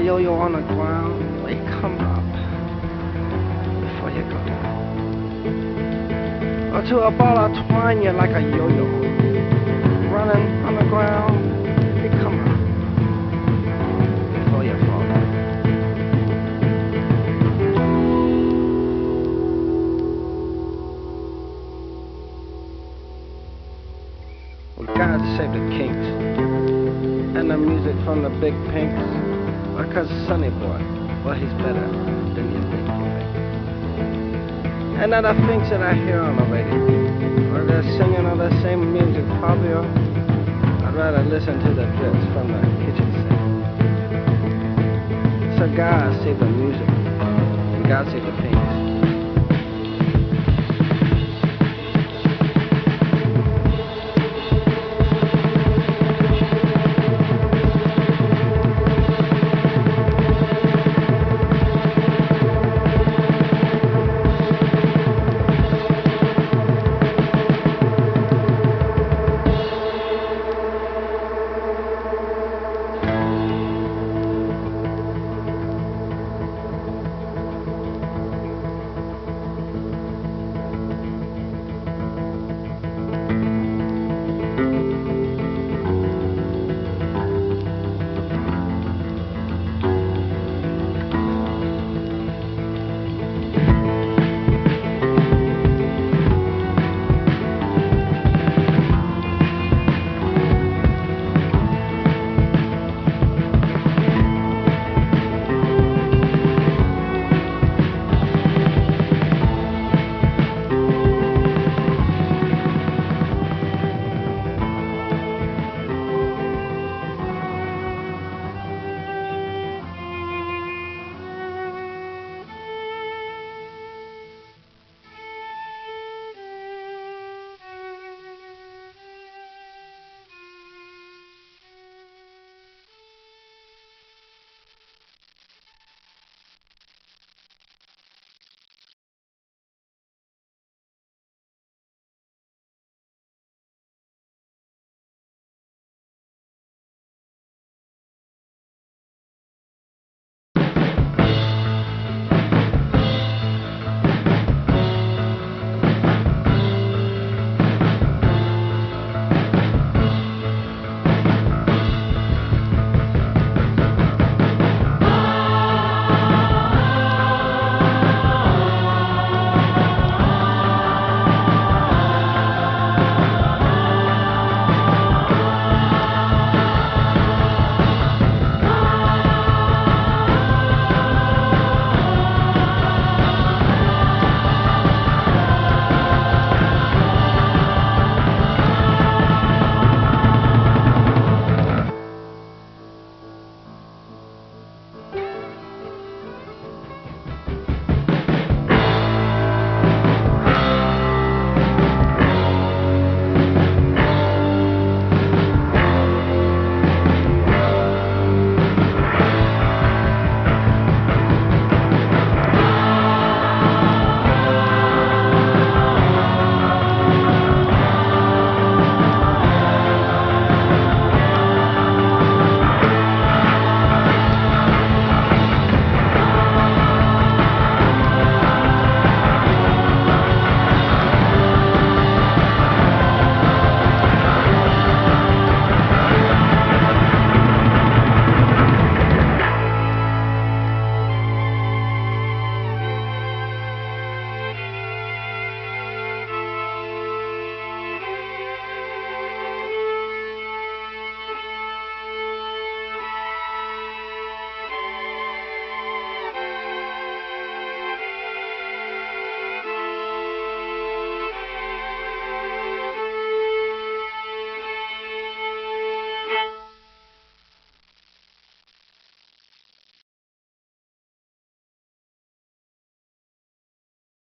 yo-yo on the ground, well, you come up before you go. Or to a ball of twine, you're like a yo-yo, running on the ground, you come up before you fall. Well, God save the Kinks and the music from the Big Pinks. Because Sonny Boy, well, he's better than you think he is. And other things that I hear on the radio, or they're singing all the same music, Fabio, I'd rather listen to the drips from the kitchen sink. So God save the music, and God save the Pinks.